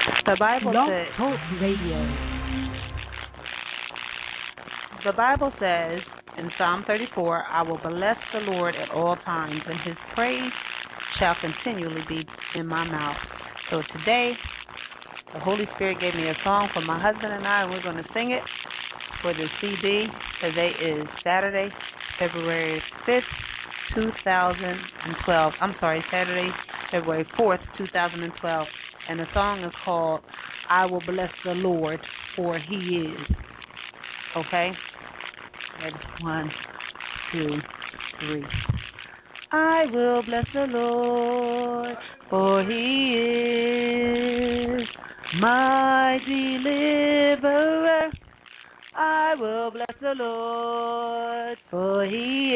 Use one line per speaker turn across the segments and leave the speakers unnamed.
The Bible
Blog
says.
Talk Radio.
The Bible says in Psalm 34, "I will bless the Lord at all times, and His praise shall continually be in my mouth." So today, the Holy Spirit gave me a song for my husband and I, and we're going to sing it for the CD. Today is Saturday, February 5th, 2012. I'm sorry, Saturday, February 4th, 2012. And the song is called "I Will Bless the Lord, for He Is." Okay? Ready? 1, 2, 3. I will bless the Lord, for He is my deliverer. I will bless the Lord, for He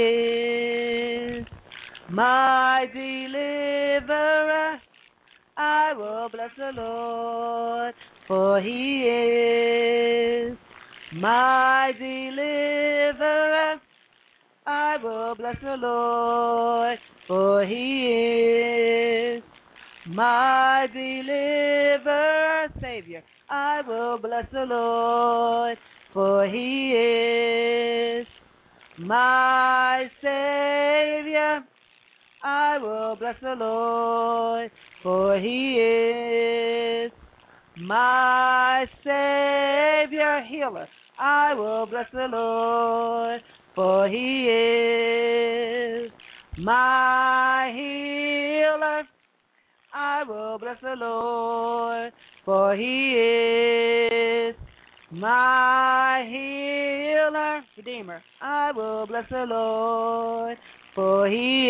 is my deliverer. I will bless the Lord, for He is my deliverer. I will bless the Lord, for He is my deliverer, Savior. I will bless the Lord, for He is my Savior. I will bless the Lord, for He is my Savior, healer. I will bless the Lord, for He is my healer. I will bless the Lord, for He is my healer, Redeemer. I will bless the Lord, for He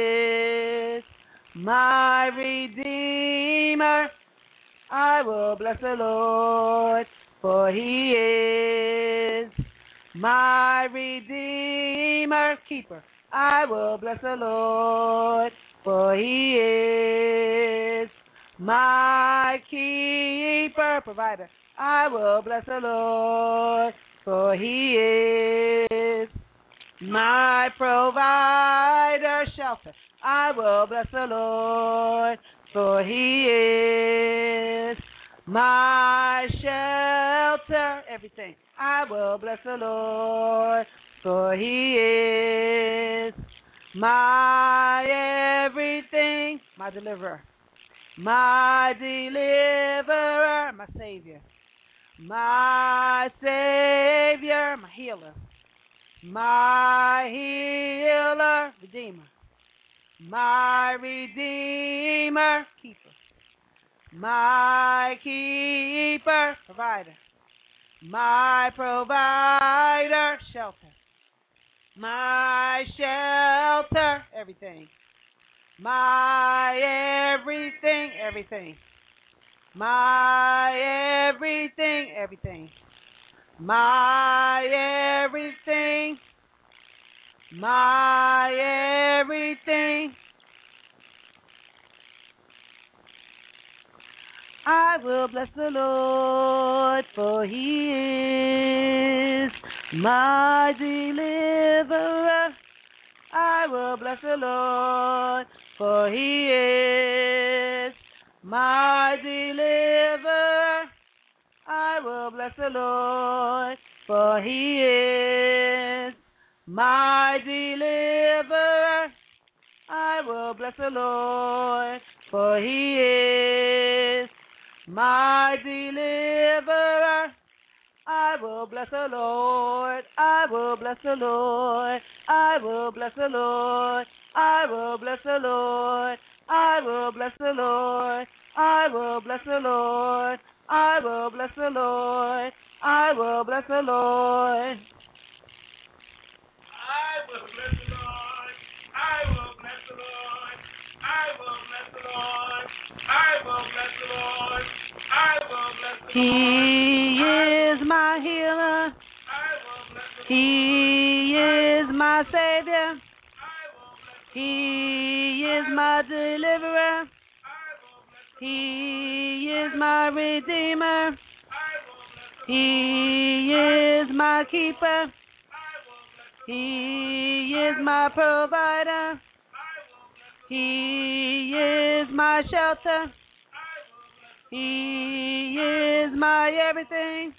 is my Redeemer. I will bless the Lord, for He is my Redeemer, keeper. I will bless the Lord, for He is my keeper, provider. I will bless the Lord, for He is my provider, shelter. I will bless the Lord, for He is my shelter, everything. I will bless the Lord, for He is my everything, my deliverer, my deliverer, my Savior, my Savior, my healer, my healer, Redeemer, my Redeemer, keeper, my keeper, provider, my provider, shelter, my shelter, everything, my everything, everything, my everything, everything, my everything, my everything. I will bless the Lord, for He is my deliverer. I will bless the Lord, for He is my deliverer. I will bless the Lord, for He is my deliverer. I will bless the Lord, for He is my deliverer. I will bless the Lord. I will bless the Lord. I will bless the Lord. I will bless the Lord. I will bless the Lord. I will bless the Lord. I will bless the Lord. I will bless the Lord.
I will bless the Lord. I will bless the Lord. I will bless the Lord. I will bless the Lord. I will bless the Lord.
He is my healer. He is my Savior. He is my deliverer. He is my Redeemer. He is my keeper. He is my provider. He is my shelter. He is my everything.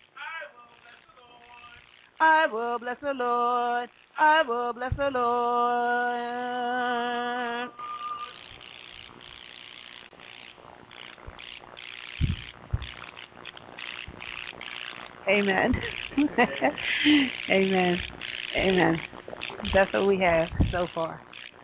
I will bless the Lord. I will bless the Lord. Amen. Amen. Amen. That's what we have so far.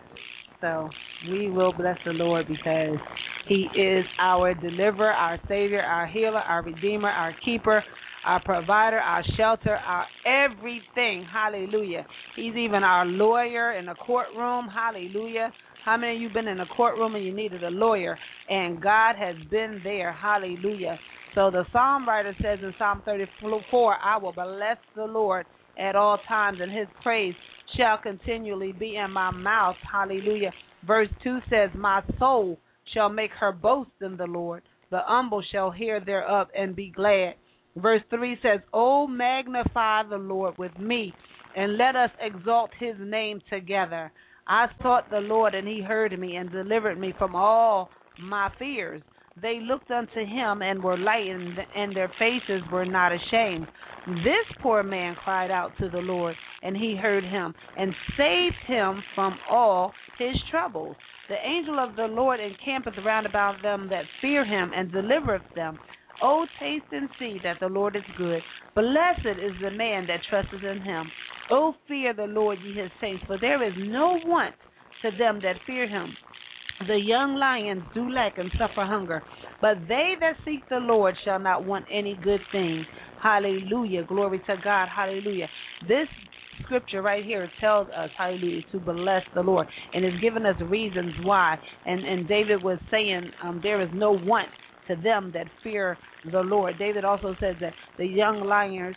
So we will bless the Lord because He is our deliverer, our Savior, our healer, our Redeemer, our keeper, our provider, our shelter, our everything. Hallelujah. He's even our lawyer in the courtroom. Hallelujah. How many of you been in a courtroom and you needed a lawyer? And God has been there. Hallelujah. So the psalm writer says in Psalm 34, I will bless the Lord at all times, and His praise shall continually be in my mouth. Hallelujah. Verse 2 says, my soul shall make her boast in the Lord. The humble shall hear thereof and be glad. Verse 3 says, oh, magnify the Lord with me, and let us exalt His name together. I sought the Lord, and He heard me and delivered me from all my fears. They looked unto Him and were lightened, and their faces were not ashamed. This poor man cried out to the Lord, and He heard him and saved him from all his troubles. The angel of the Lord encampeth round about them that fear Him and delivereth them. O taste and see that the Lord is good. Blessed is the man that trusteth in Him. O fear the Lord, ye His saints, for there is no want to them that fear Him. The young lions do lack and suffer hunger, but they that seek the Lord shall not want any good thing. Hallelujah. Glory to God. Hallelujah. This scripture right here tells us, hallelujah, to bless the Lord, and it's given us reasons why. And David was saying there is no want to them that fear the Lord. David also says that the young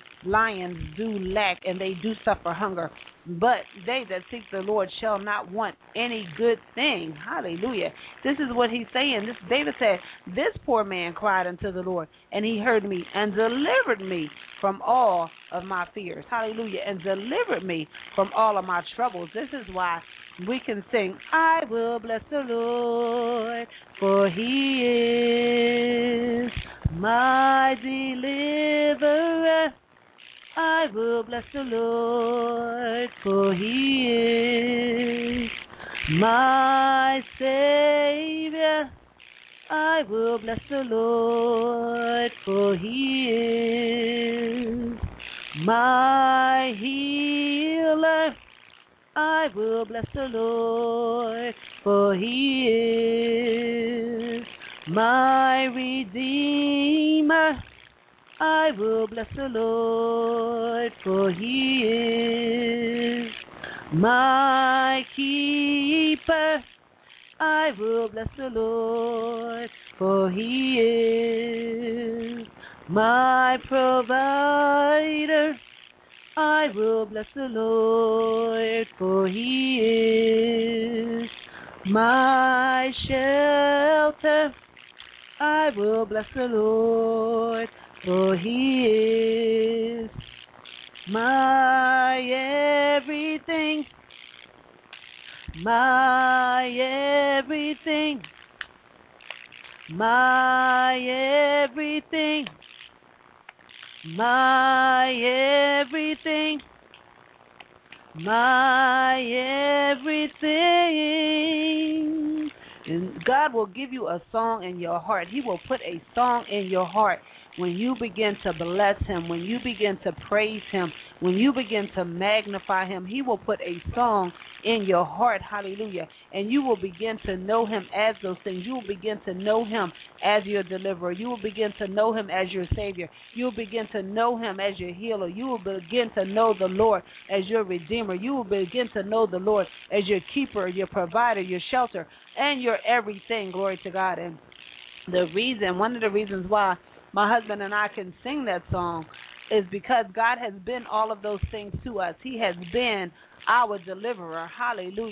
lions do lack and they do suffer hunger, but they that seek the Lord shall not want any good thing. Hallelujah. This is what he's saying. David said, this poor man cried unto the Lord, and He heard me and delivered me from all of my fears. Hallelujah. And delivered me from all of my troubles. This is why we can sing, I will bless the Lord, for He is my deliverer. I will bless the Lord, for He is my Savior. I will bless the Lord, for He is my healer. I will bless the Lord, for He is my Redeemer. I will bless the Lord, for He is my keeper. I will bless the Lord, for He is my provider. I will bless the Lord, for He is my shelter. I will bless the Lord, for He is my everything. My everything. My everything. My everything, my everything. And God will give you a song in your heart. He will put a song in your heart when you begin to bless Him, when you begin to praise Him, when you begin to magnify Him. He will put a song in your heart, hallelujah, and you will begin to know Him as those things. You will begin to know Him as your deliverer. You will begin to know Him as your Savior. You will begin to know Him as your healer. You will begin to know the Lord as your Redeemer. You will begin to know the Lord as your keeper, your provider, your shelter, and your everything. Glory to God. And one of the reasons why my husband and I can sing that song is because God has been all of those things to us. He has been our deliverer. Hallelujah.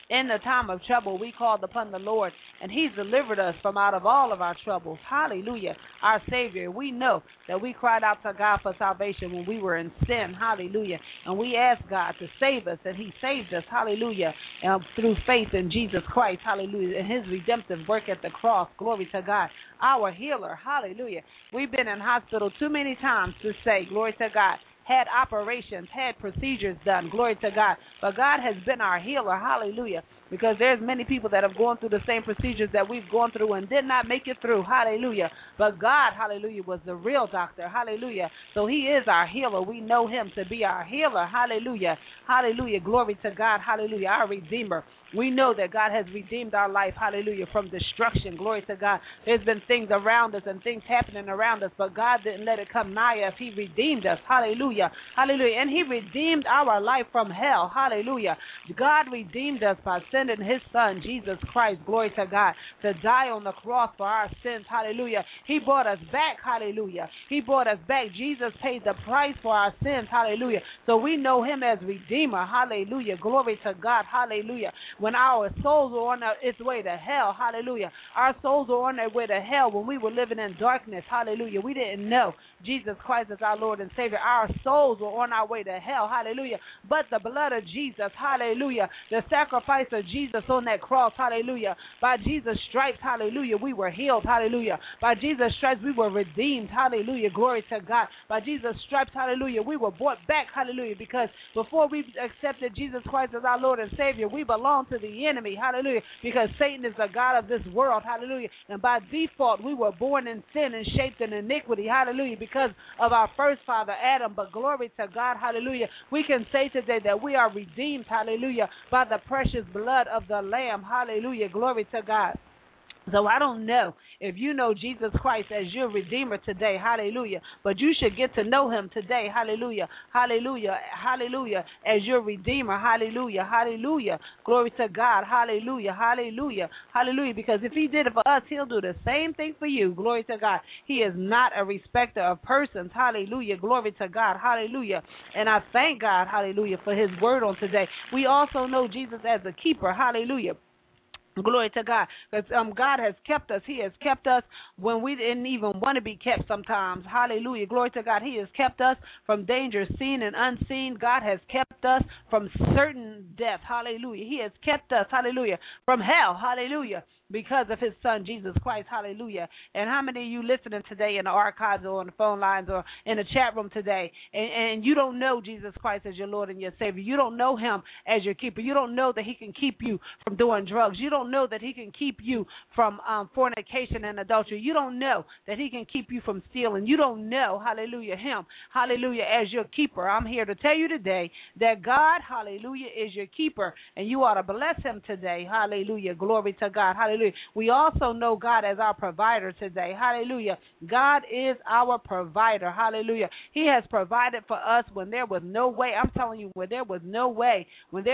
In the time of trouble, we called upon the Lord, and He's delivered us from out of all of our troubles. Hallelujah. Our Savior, we know that we cried out to God for salvation when we were in sin. Hallelujah. And we asked God to save us, and He saved us. Hallelujah. Through faith in Jesus Christ. Hallelujah. And His redemptive work at the cross. Glory to God. Our healer. Hallelujah. We've been in hospital too many times to say, glory to God, had operations, had procedures done, glory to God. But God has been our healer, hallelujah, because there's many people that have gone through the same procedures that we've gone through and did not make it through, hallelujah. But God, hallelujah, was the real doctor, hallelujah. So He is our healer. We know Him to be our healer, hallelujah, hallelujah, glory to God, hallelujah, our Redeemer. We know that God has redeemed our life, hallelujah, from destruction. Glory to God. There's been things around us and things happening around us, but God didn't let it come nigh us. He redeemed us. Hallelujah. Hallelujah. And He redeemed our life from hell. Hallelujah. God redeemed us by sending His Son, Jesus Christ, glory to God, to die on the cross for our sins. Hallelujah. He brought us back. Hallelujah. He brought us back. Jesus paid the price for our sins. Hallelujah. So we know Him as Redeemer. Hallelujah. Glory to God. Hallelujah. When our souls were on its way to hell, hallelujah. Our souls were on their way to hell when we were living in darkness, hallelujah. We didn't know Jesus Christ as our Lord and Savior. Our souls were on our way to hell, hallelujah. But the blood of Jesus, hallelujah, the sacrifice of Jesus on that cross, hallelujah. By Jesus' stripes, hallelujah, we were healed, hallelujah. By Jesus' stripes, we were redeemed, hallelujah. Glory to God. By Jesus' stripes, hallelujah, we were brought back, hallelujah, because before we accepted Jesus Christ as our Lord and Savior, we belonged to the enemy, hallelujah, because Satan is the God of this world, hallelujah, and by default we were born in sin and shaped in iniquity, hallelujah, because of our first father Adam. But glory to God, hallelujah, we can say today that we are redeemed, hallelujah, by the precious blood of the Lamb, hallelujah, glory to God. So I don't know if you know Jesus Christ as your Redeemer today, hallelujah, but you should get to know Him today, hallelujah, hallelujah, hallelujah, as your Redeemer, hallelujah, hallelujah, glory to God, hallelujah, hallelujah, hallelujah, because if He did it for us, He'll do the same thing for you, glory to God. He is not a respecter of persons, hallelujah, glory to God, hallelujah, and I thank God, hallelujah, for His word on today. We also know Jesus as a keeper, hallelujah. Glory to God, because God has kept us. He has kept us when we didn't even want to be kept sometimes. Hallelujah. Glory to God. He has kept us from danger seen and unseen. God has kept us from certain death. Hallelujah. He has kept us, hallelujah, from hell. Hallelujah. Because of His Son, Jesus Christ. Hallelujah. And how many of you listening today in the archives or on the phone lines or in the chat room today, and you don't know Jesus Christ as your Lord and your Savior? You don't know Him as your keeper. You don't know that He can keep you from doing drugs. You don't know that He can keep you from fornication and adultery. You don't know that He can keep you from stealing. You don't know, hallelujah, Him, hallelujah, as your keeper. I'm here to tell you today that God, hallelujah, is your keeper, and you ought to bless Him today. Hallelujah. Glory to God. Hallelujah. We also know God as our provider today. Hallelujah. God is our provider. Hallelujah. He has provided for us when there was no way. I'm telling you, when there was no way,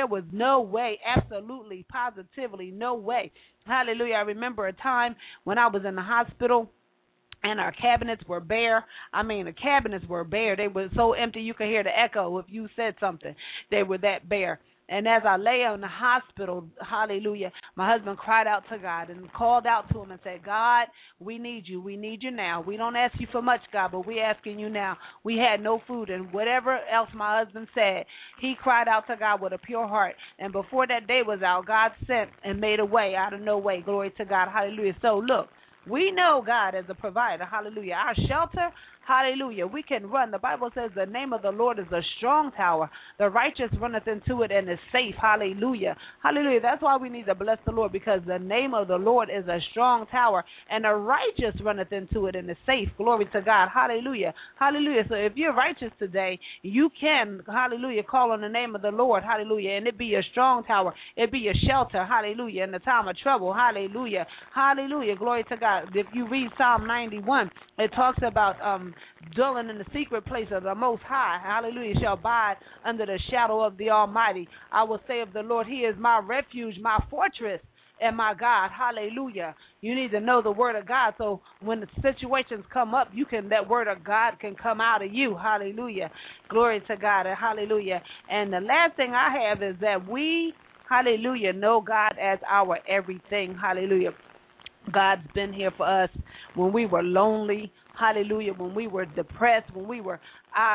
absolutely, positively no way. Hallelujah. I remember a time when I was in the hospital and our cabinets were bare. I mean, the cabinets were bare. They were so empty you could hear the echo if you said something. They were that bare. And as I lay in the hospital, hallelujah, my husband cried out to God and called out to Him and said, God, we need you. We need you now. We don't ask you for much, God, but we're asking you now. We had no food, and whatever else my husband said, he cried out to God with a pure heart. And before that day was out, God sent and made a way out of no way. Glory to God. Hallelujah. So look, we know God as a provider. Hallelujah. Our shelter, hallelujah. We can run. The Bible says the name of the Lord is a strong tower. The righteous runneth into it and is safe. Hallelujah. Hallelujah. That's why we need to bless the Lord, because the name of the Lord is a strong tower, and the righteous runneth into it and is safe. Glory to God. Hallelujah. Hallelujah. So if you're righteous today, you can, hallelujah, call on the name of the Lord. Hallelujah. And it be a strong tower. It be a shelter. Hallelujah. In the time of trouble. Hallelujah. Hallelujah. Glory to God. If you read Psalm 91, it talks about dwelling in the secret place of the Most High. Hallelujah. Shall abide under the shadow of the Almighty. I will say of the Lord, He is my refuge, my fortress, and my God. Hallelujah. You need to know the word of God, so when the situations come up, that word of God can come out of you. Hallelujah. Glory to God. And hallelujah. And the last thing I have is that we, Hallelujah. Know God as our everything. Hallelujah. God's been here for us when we were lonely. Hallelujah. When we were depressed, when we were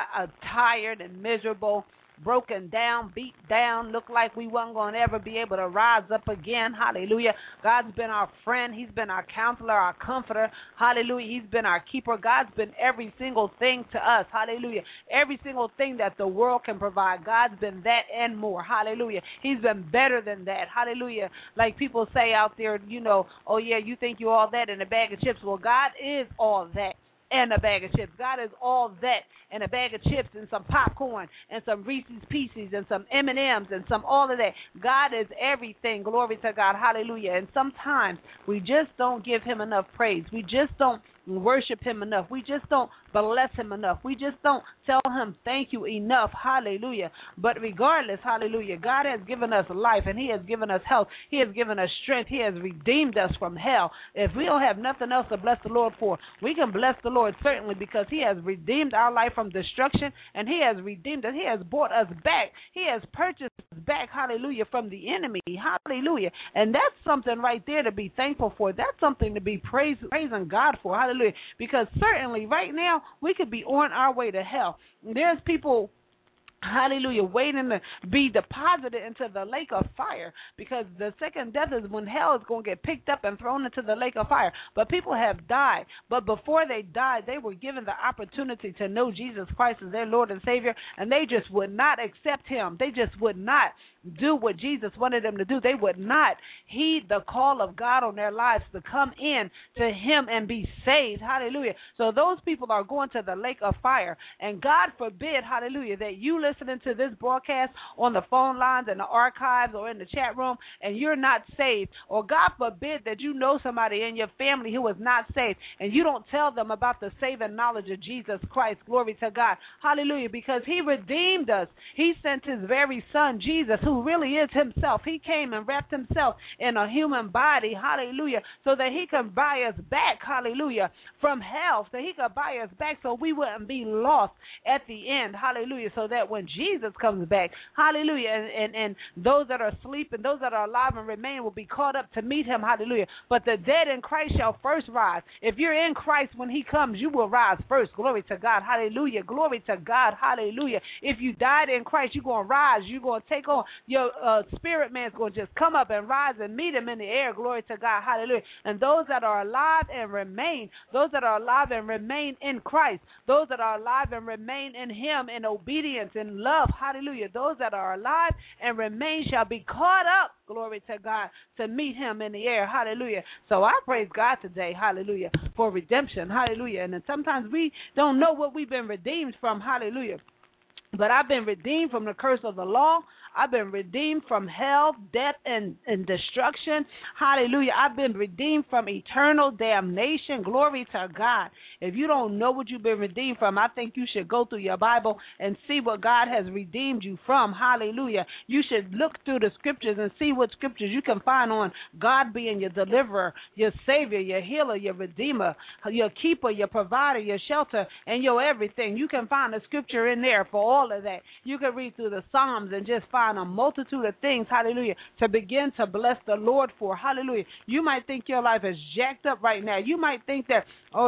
tired and miserable, broken down, beat down, looked like we wasn't going to ever be able to rise up again. Hallelujah. God's been our friend. He's been our counselor, our comforter. Hallelujah. He's been our keeper. God's been every single thing to us. Hallelujah. Every single thing that the world can provide. God's been that and more. Hallelujah. He's been better than that. Hallelujah. Like people say out there, oh yeah, you think you're all that in a bag of chips. Well, God is all that and a bag of chips. God is all that and a bag of chips and some popcorn and some Reese's Pieces and some M&Ms and some all of that. God is everything. Glory to God. Hallelujah. And sometimes we just don't give him enough praise. We just don't worship him enough. We just don't bless him enough. We just don't tell him thank you enough. Hallelujah. But regardless, hallelujah, God has given us life and he has given us health. He has given us strength. He has redeemed us from hell. If we don't have nothing else to bless the Lord for, we can bless the Lord certainly because he has redeemed our life from destruction and he has redeemed us. He has bought us back. He has purchased us back, hallelujah, from the enemy. Hallelujah. And that's something right there to be thankful for. That's something to be praising God for. Hallelujah. Because certainly right now we could be on our way to hell. There's people, hallelujah, waiting to be deposited into the lake of fire because the second death is when hell is going to get picked up and thrown into the lake of fire. But people have died. But before they died, they were given the opportunity to know Jesus Christ as their Lord and Savior, and they just would not accept him. They just would not do what Jesus wanted them to do. They would not heed the call of God on their lives to come in to him and be saved. Hallelujah. So those people are going to the lake of fire. And God forbid, hallelujah, that you listening to this broadcast on the phone lines and the archives or in the chat room and you're not saved. Or God forbid that you know somebody in your family who is not saved and you don't tell them about the saving knowledge of Jesus Christ. Glory to God. Hallelujah. Because he redeemed us. He sent his very son, Jesus, who really is himself. He came and wrapped himself in a human body, hallelujah, so that he can buy us back, hallelujah, from hell, so he could buy us back so we wouldn't be lost at the end, hallelujah, so that when Jesus comes back, hallelujah, and those that are asleep and those that are alive and remain will be caught up to meet him, hallelujah, but the dead in Christ shall first rise. If you're in Christ when he comes, you will rise first. Glory to God, hallelujah, glory to God, hallelujah. If you died in Christ, you're going to rise, you're going to take on your spirit man's going to just come up and rise and meet him in the air. Glory to God. Hallelujah. And those that are alive and remain, those that are alive and remain in Christ, those that are alive and remain in him in obedience and love. Hallelujah. Those that are alive and remain shall be caught up. Glory to God, to meet him in the air. Hallelujah. So I praise God today. Hallelujah. For redemption. Hallelujah. And then sometimes we don't know what we've been redeemed from. Hallelujah. But I've been redeemed from the curse of the law. I've been redeemed from hell, death, and destruction. Hallelujah. I've been redeemed from eternal damnation. Glory to God. If you don't know what you've been redeemed from, I think you should go through your Bible and see what God has redeemed you from. Hallelujah. You should look through the scriptures and see what scriptures you can find on God being your deliverer, your savior, your healer, your redeemer, your keeper, your provider, your shelter, and your everything. You can find a scripture in there for all of that. You can read through the Psalms and just find a multitude of things, hallelujah, to begin to bless the Lord for. Hallelujah. You might think your life is jacked up right now. You might think that, oh,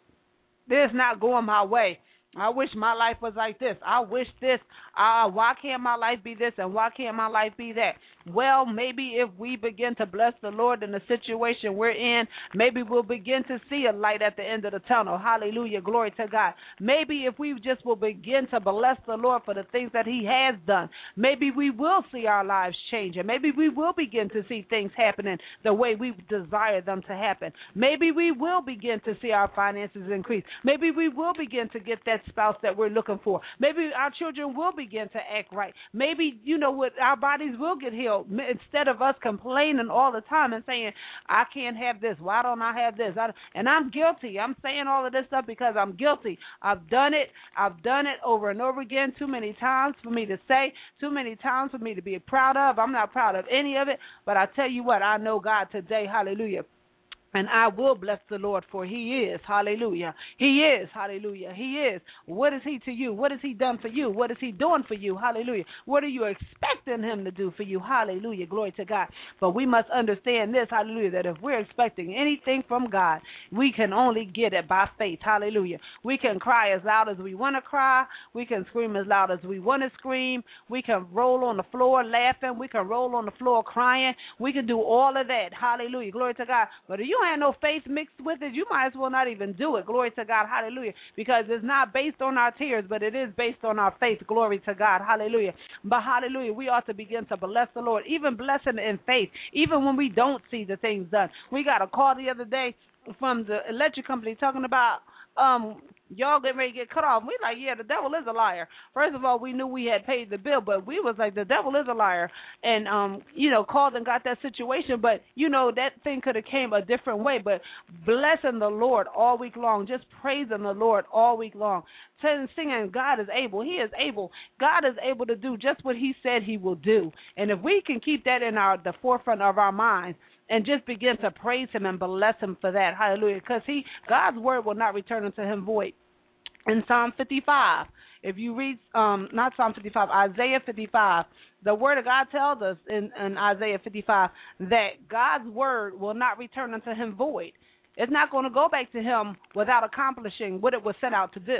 this is not going my way. I wish my life was like this. I wish this. Why can't my life be this and why can't my life be that? Well, maybe if we begin to bless the Lord in the situation we're in, maybe we'll begin to see a light at the end of the tunnel. Hallelujah. Glory to God. Maybe if we just will begin to bless the Lord for the things that he has done, maybe we will see our lives change, and maybe we will begin to see things happening the way we desire them to happen. Maybe we will begin to see our finances increase. Maybe we will begin to get that spouse that we're looking for. Maybe our children will begin to act right. Maybe, our bodies will get healed. Instead of us complaining all the time and saying, I can't have this. Why don't I have this? And I'm guilty. I'm saying all of this stuff because I'm guilty. I've done it. I've done it over and over again too many times for me to say, too many times for me to be proud of. I'm not proud of any of it, but I tell you what, I know God today, hallelujah, And I will bless the Lord, for he is, hallelujah. He is, hallelujah. He is. What is he to you? What has he done for you? What is he doing for you? Hallelujah. What are you expecting him to do for you? Hallelujah. Glory to God. But we must understand this, hallelujah, that if we're expecting anything from God, we can only get it by faith. Hallelujah. We can cry as loud as we want to cry. We can scream as loud as we want to scream. We can roll on the floor laughing. We can roll on the floor crying. We can do all of that. Hallelujah. Glory to God. But if you have no faith mixed with it, you might as well not even do it. Glory to God. Hallelujah. Because it's not based on our tears, but it is based on our faith. Glory to God. Hallelujah. But hallelujah, we ought to begin to bless the Lord, even blessing in faith, even when we don't see the things done. We got a call the other day from the electric company talking about y'all getting ready to get cut off. We like, yeah, the devil is a liar. First of all, we knew we had paid the bill, but we was like, the devil is a liar, and called and got that situation. But that thing could have came a different way. But blessing the Lord all week long, just praising the Lord all week long, singing, God is able. He is able. God is able to do just what He said He will do. And if we can keep that in the forefront of our minds, and just begin to praise Him and bless Him for that. Hallelujah. Because God's word will not return unto Him void. In Psalm 55, if you read, not Psalm 55, Isaiah 55, the word of God tells us in Isaiah 55 that God's word will not return unto Him void. It's not going to go back to Him without accomplishing what it was sent out to do.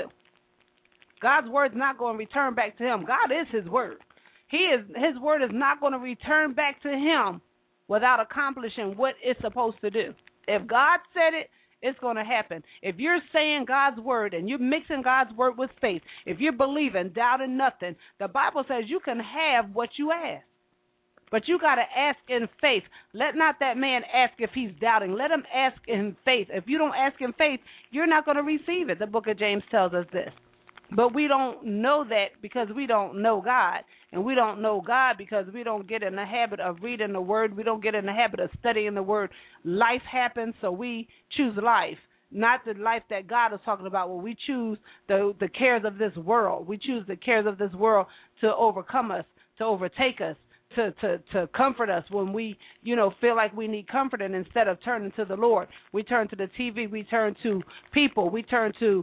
God's word is not going to return back to Him. God is His word. His word is not going to return back to Him without accomplishing what it's supposed to do. If God said it, it's going to happen. If you're saying God's word and you're mixing God's word with faith, if you're believing, doubting nothing, the Bible says you can have what you ask. But you got to ask in faith. Let not that man ask if he's doubting. Let him ask in faith. If you don't ask in faith, you're not going to receive it. The book of James tells us this. But we don't know that because we don't know God. And we don't know God because we don't get in the habit of reading the Word. We don't get in the habit of studying the Word. Life happens, so we choose life, not the life that God is talking about. Well, we choose the cares of this world. We choose the cares of this world to overcome us, to overtake us, to comfort us when we, feel like we need comfort. And instead of turning to the Lord, we turn to the TV, we turn to people, we turn to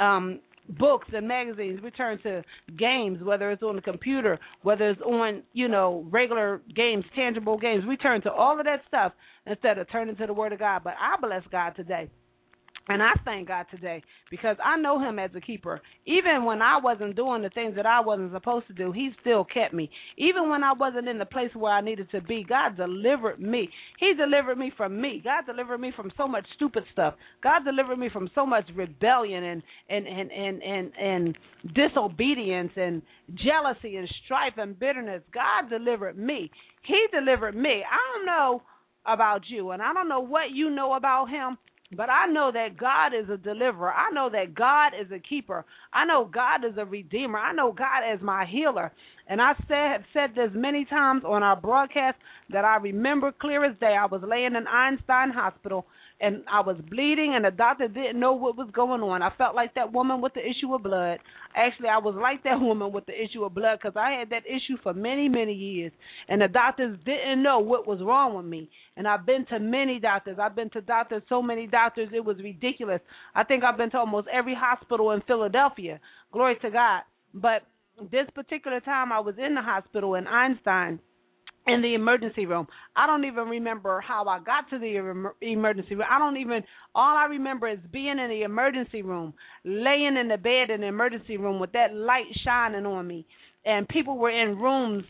books and magazines, we turn to games, whether it's on the computer, whether it's on, regular games, tangible games. We turn to all of that stuff instead of turning to the Word of God. But I bless God today. And I thank God today because I know Him as a keeper. Even when I wasn't doing the things that I wasn't supposed to do, He still kept me. Even when I wasn't in the place where I needed to be, God delivered me. He delivered me from me. God delivered me from so much stupid stuff. God delivered me from so much rebellion and disobedience and jealousy and strife and bitterness. God delivered me. He delivered me. I don't know about you, and I don't know what you know about Him, but I know that God is a deliverer. I know that God is a keeper. I know God is a redeemer. I know God as my healer. And I have said this many times on our broadcast that I remember clear as day. I was laying in Einstein Hospital, and I was bleeding, and the doctor didn't know what was going on. I felt like that woman with the issue of blood. Actually, I was like that woman with the issue of blood because I had that issue for many, many years, and the doctors didn't know what was wrong with me. And I've been to many doctors. I've been to doctors, so many doctors, it was ridiculous. I think I've been to almost every hospital in Philadelphia. Glory to God. But this particular time I was in the hospital in Einstein, in the emergency room. I don't even remember how I got to the emergency room. All I remember is being in the emergency room, laying in the bed in the emergency room with that light shining on me. And people were in rooms,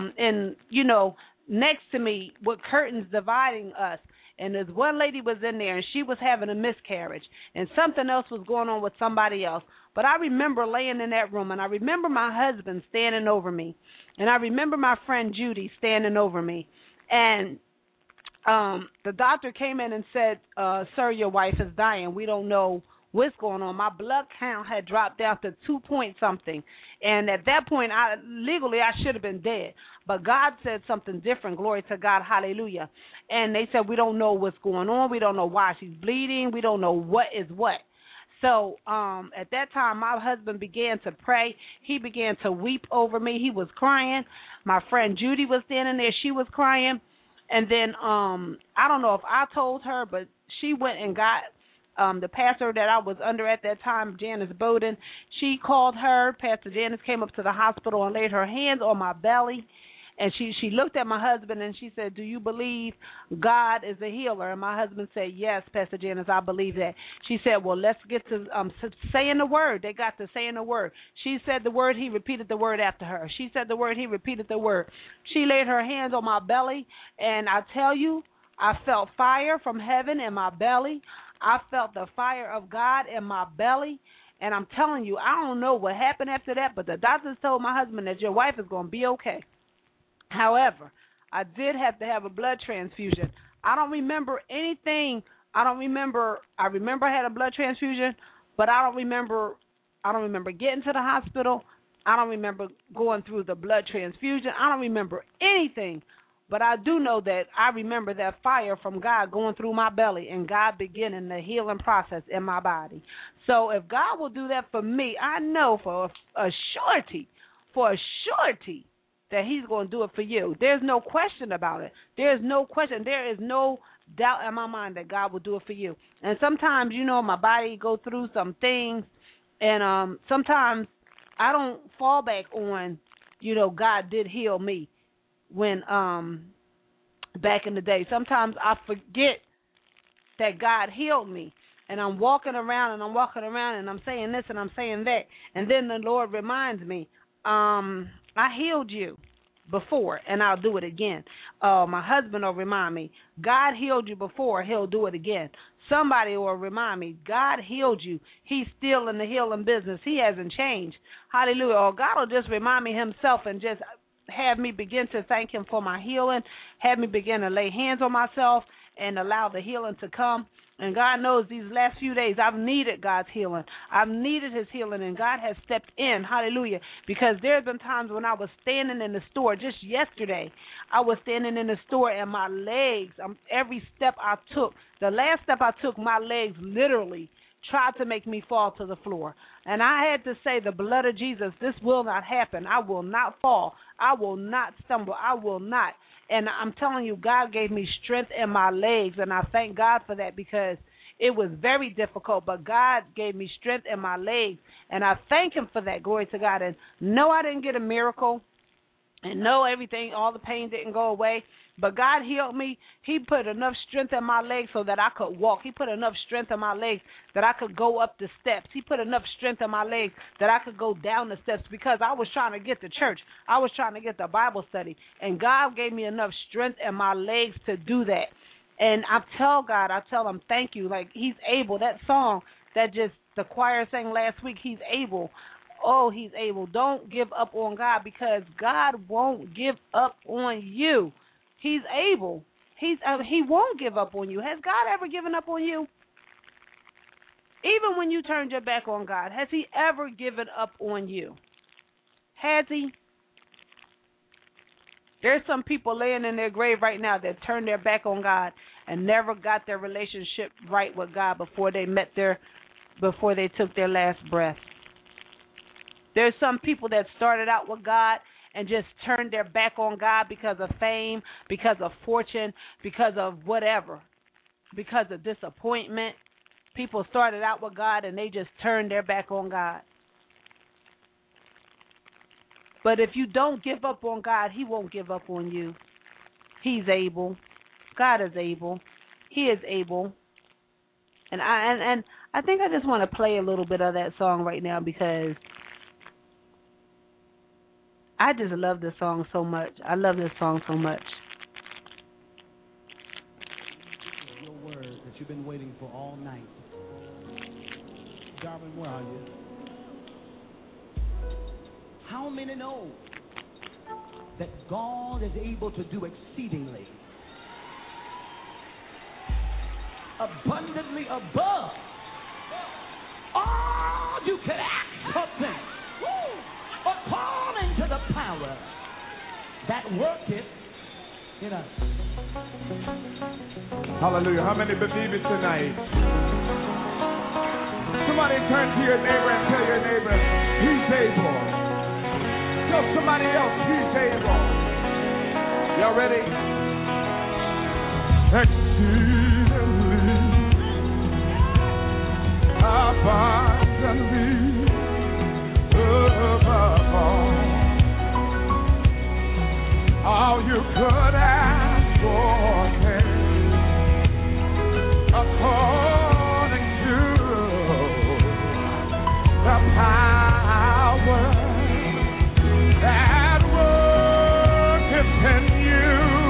next to me with curtains dividing us. And this one lady was in there, and she was having a miscarriage, and something else was going on with somebody else. But I remember laying in that room, and I remember my husband standing over me, and I remember my friend Judy standing over me. And the doctor came in and said, sir, your wife is dying. We don't know what's going on. My blood count had dropped down to 2 point something. And at that point, legally, I should have been dead. But God said something different. Glory to God. Hallelujah. And they said, we don't know what's going on. We don't know why she's bleeding. We don't know what is what. So at that time, my husband began to pray. He began to weep over me. He was crying. My friend Judy was standing there. She was crying. And then I don't know if I told her, but she went and got the pastor that I was under at that time, Janice Bowden. She called her. Pastor Janice came up to the hospital and laid her hands on my belly. And she looked at my husband and she said, "Do you believe God is a healer?" And my husband said, "Yes, Pastor Janice, I believe that." She said, "Well, let's get to saying the word." They got to saying the word. She said the word. He repeated the word after her. She said the word. He repeated the word. She laid her hands on my belly, and I tell you, I felt fire from heaven in my belly. I felt the fire of God in my belly. And I'm telling you, I don't know what happened after that, but the doctors told my husband that your wife is going to be okay. However, I did have to have a blood transfusion. I don't remember anything. I remember I had a blood transfusion, but I don't remember getting to the hospital. I don't remember going through the blood transfusion. I don't remember anything. But I do know that I remember that fire from God going through my belly and God beginning the healing process in my body. So if God will do that for me, I know for a surety, that he's going to do it for you. There's no question about it. There's no question. There is no doubt in my mind that God will do it for you. And sometimes, my body go through some things, and sometimes I don't fall back on, God did heal me when back in the day. Sometimes I forget that God healed me. And I'm walking around and I'm saying this and I'm saying that. And then the Lord reminds me, I healed you before, and I'll do it again. My husband will remind me, God healed you before, he'll do it again. Somebody will remind me, God healed you. He's still in the healing business. He hasn't changed. Hallelujah. Or God will just remind me himself and just have me begin to thank him for my healing, have me begin to lay hands on myself and allow the healing to come. And God knows these last few days I've needed God's healing. I've needed his healing, and God has stepped in. Hallelujah. Because there have been times when I was standing in the store. Just yesterday, I was standing in the store, and my legs, every step I took, the last step I took, my legs literally tried to make me fall to the floor. And I had to say, the blood of Jesus, this will not happen. I will not fall. I will not stumble. I will not. And I'm telling you, God gave me strength in my legs, and I thank God for that because it was very difficult, but God gave me strength in my legs, and I thank him for that. Glory to God. And no, I didn't get a miracle, and no, everything, all the pain didn't go away, but God healed me. He put enough strength in my legs so that I could walk. He put enough strength in my legs that I could go up the steps. He put enough strength in my legs that I could go down the steps because I was trying to get to church. I was trying to get the Bible study, and God gave me enough strength in my legs to do that. And I tell him, thank you. Like, he's able. That song that just the choir sang last week, he's able. Oh, he's able. Don't give up on God because God won't give up on you. He's able. He won't give up on you. Has God ever given up on you? Even when you turned your back on God, has he ever given up on you? Has he? There's some people laying in their grave right now that turned their back on God and never got their relationship right with God before they took their last breath. There's some people that started out with God and just turned their back on God because of fame, because of fortune, because of whatever, because of disappointment. People started out with God and they just turned their back on God. But if you don't give up on God, he won't give up on you. He's able. God is able. He is able. And I think I just want to play a little bit of that song right now because I just love this song so much. I love this song so much.
Your word that you've been waiting for all night. Darwin, where are you? How many know that God is able to do exceedingly, abundantly above all you can ask or think, according to the power that worketh in us?
Hallelujah. How many believe it tonight? Somebody turn to your neighbor and tell your neighbor, he's able. Tell somebody else, he's able. Y'all ready? Exceedingly
abundantly above all you could ask for, according to the power that worketh in you.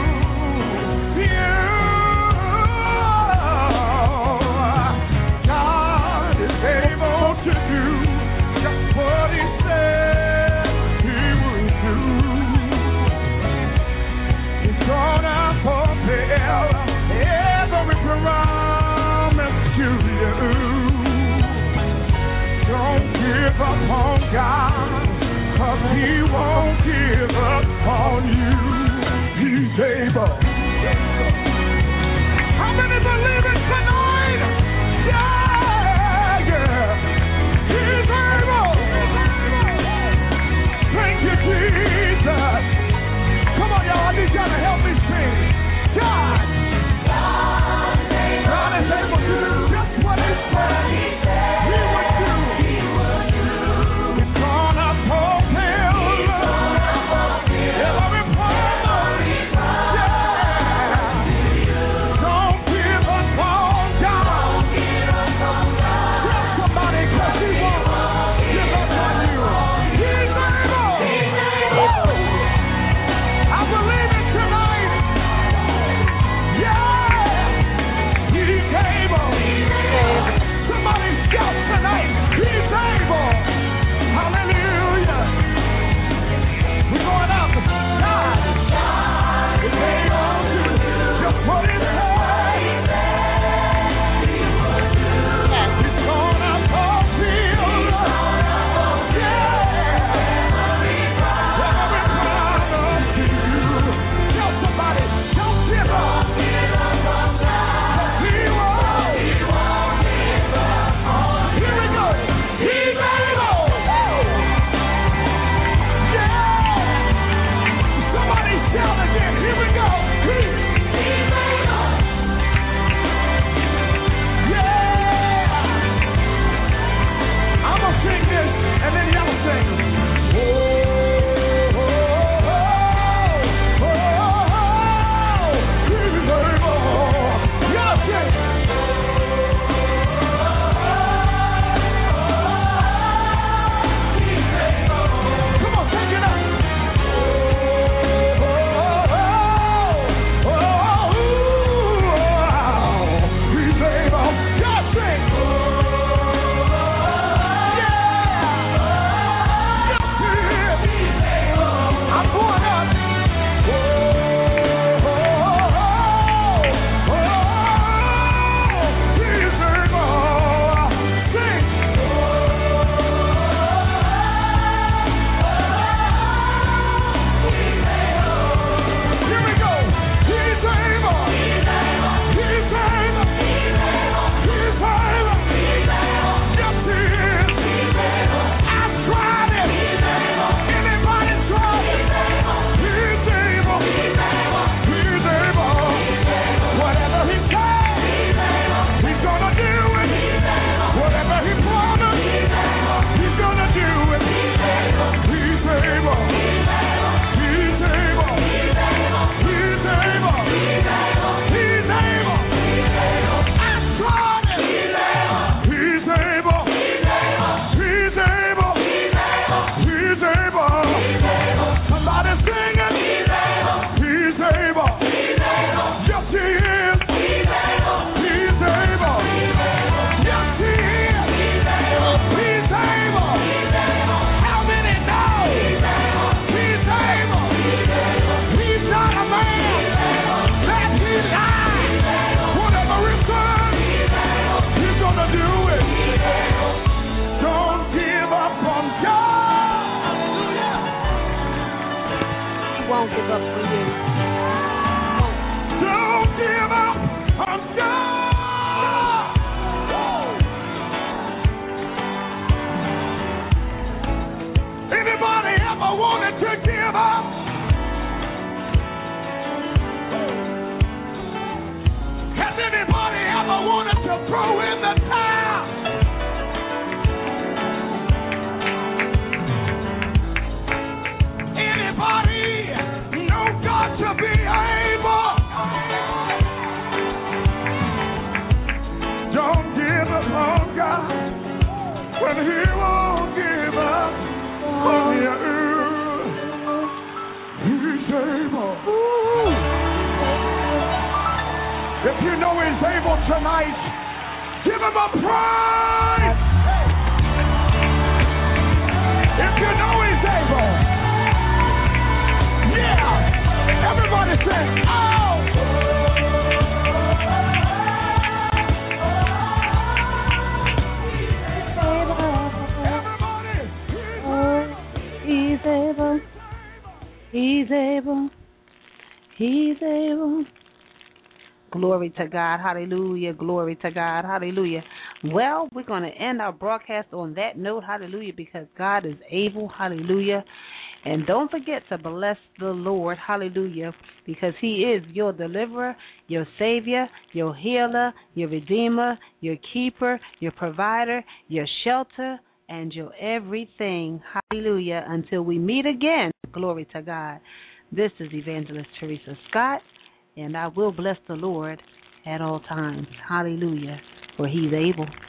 God is able to do just what He said He would do. He's gonna fulfill every promise to you. Don't give up on God, 'cause He won't give up on you. He's able. How many believe it tonight? Yeah, yeah. He's able. Thank you, Jesus. Come on, y'all. I need y'all to help me sing. God is able to do just what He said He would do. He's gonna fulfill every promise. Yeah. Don't give up on God. Tell somebody, 'cause He won't give up on you. He's able. I believe it tonight. Yeah. He's able. Somebody shout tonight. He's able. Hallelujah. We're going up. God is able to just what He said. He's gonna fulfill. Every promise to you. Tell somebody, don't give up. He won't. Here we go. He's able. Yeah. Somebody shout again. Here we go. He's able. Yeah. I'm gonna sing this, and then y'all sing. Oh, oh, oh, oh, He's able. Y'all sing. Come on, take it up. He's able. Y'all sing. I'm going up. He's able. Sing. Here we go. He's able. He's able. He's able. He's able. Yes, He is. I've tried it. Anybody tried it? He's able. He's able. Whatever He said, He's gonna do it. Whatever He promised, He's gonna do it. He's able. He's able. He's able. He's able. He's able. I've tried it. He's able. He's able. He's able. Somebody sing it. He's able. Yes, He is. He's able. Yes, He is. He's able. How many know? He's able. He's not a man that He lies. Whatever He said, He's gonna do it. Don't give up on God.
He won't give up on you.
Don't give up on God. Anybody ever wanted to give up? Has anybody ever wanted to throw in the towel? He won't give up on you. He's able. If you know He's able tonight, give Him a praise. If you know He's able, yeah, everybody say, oh.
He's able. He's able. He's able. Glory to God. Hallelujah. Glory to God. Hallelujah. Well, we're going to end our broadcast on that note. Hallelujah. Because God is able. Hallelujah. And don't forget to bless the Lord. Hallelujah. Because He is your deliverer, your Savior, your healer, your redeemer, your keeper, your provider, your shelter, and your everything. Hallelujah. Until we meet again. Glory to God. This is Evangelist Teresa Scott. And I will bless the Lord at all times. Hallelujah. For He's able.